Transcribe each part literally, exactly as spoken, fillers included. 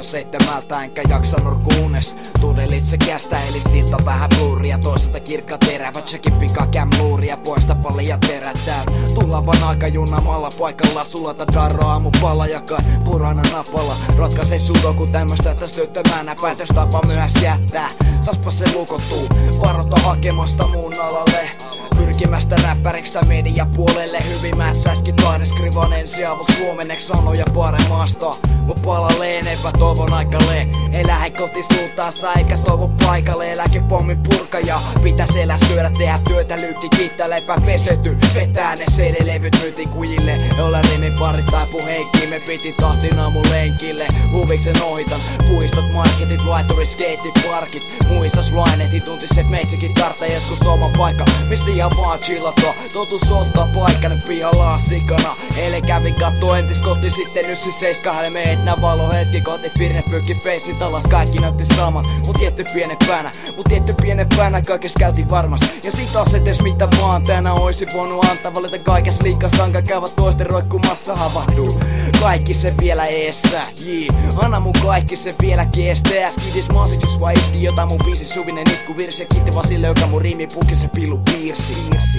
seitsemältä enkä jaksa nurkuunes. Tudelit se kästä eli siltä vähän bluuria. Toisaalta kirkka terävät sekin pika kämluuria. Poista paljon terätään. Tulla vaan aika junamalla paikalla. Sulata darro aamupala jaka purana napalla. Ratkaise sudoku tämmöstä tästä työttömänä. Päätöstapa myöhäs jättää. Saspa se lukottuu. Varota hakemasta muun alalle. Pyrkimästä räppäriksi mediapuolelle. Hyvin mätsäskin taiden skrivan ensiavut suomenneksi sanoja paremmasta. Mut palaleen epätoivon aikalle. Ei lähde kotisuuntaansa eikä toivo paikalle. Eläkepommin purkaja. Pitäis elää syödä tehdä työtä lyykki kiittää leipää pesety. Vetää ne C D-levyt myyntiin kujille. Jolla rimin parit taipu heikkiin. Me piti tahtin aamun lenkille. Huviksen ohitan. Puistot, marketit, laiturit, skateparkit. Muistas lainetit tuntis et meitsikin tartta joskus oma paikka. Missä ihan vaan chillata. Totus ottaa paikka nyt pihalla sikana. Eilen kävin katto entis koti sitten ysi seiska. Hälle meet nää valo hetki koti firne pykki feisit alas. Kaikki näytti saman. Mut tietty pienempänä. Mut tietty pienempänä kaikes käytiin varmasti. Ja sit taas etes mitä vaan tänä oisi voinut antaa. Valita kaikes liikaa sanka käyvät toisten roikkumassa havahdu. Kaikki se vielä eessä, jii. Anna mun kaikki se vielä kestää. Skidis maasitsus vai iski jota mun biisi suvinen itku virsi. Ja kiitti vaan sille joka mun riimi pukki se pillu piirsi.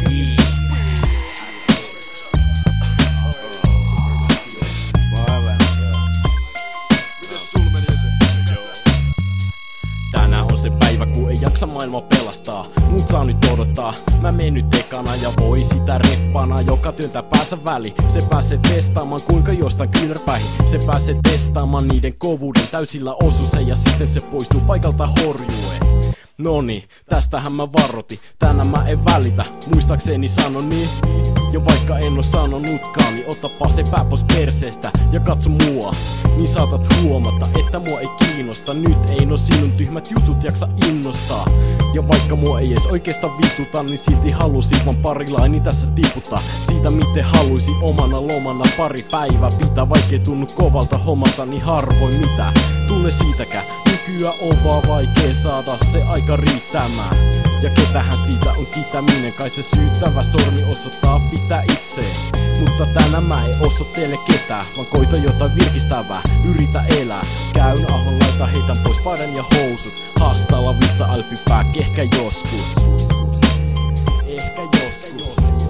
Tänään on se päivä kun ei jaksa maailma pelastaa. Mut saa nyt odottaa, mä menen nyt ekana. Ja voi sitä reppana, joka työntää päänsä väli. Se pääsee testaamaan kuinka jostain kyynärpäihin. Se pääsee testaamaan niiden kovuuden täysillä osuuseen. Ja sitten se poistuu paikalta horjuen. Noni, tästähän mä varoitin, tänään mä en välitä, muistaakseni sanon niin. Ja vaikka en oo sanonutkaan, niin otapa se pää pois perseestä ja katso mua. Niin saatat huomata, että mua ei kiinnosta. Nyt ei no sinun tyhmät jutut jaksa innostaa. Ja vaikka mua ei edes oikeastaan vituta, niin silti halusin vaan pari laini tässä tiputtaa. Siitä miten haluisin omana lomana pari päivää pitää. Vaikkei tunnu kovalta hommalta, niin harvoin mitä tule siitäkään. Nykyään on vaan vaikee saada se aika riittämään. Ja ketähän siitä on kiitäminen, kai se syyttävä sormi osoittaa pitää itseen. Mutta tänään mä en osoittele ketään, vaan koita jotain virkistävää, yritä elää. Käyn ahon laita, heitän pois paidan ja housut. Hasta la vista alpipää, ehkä joskus. Ehkä joskus.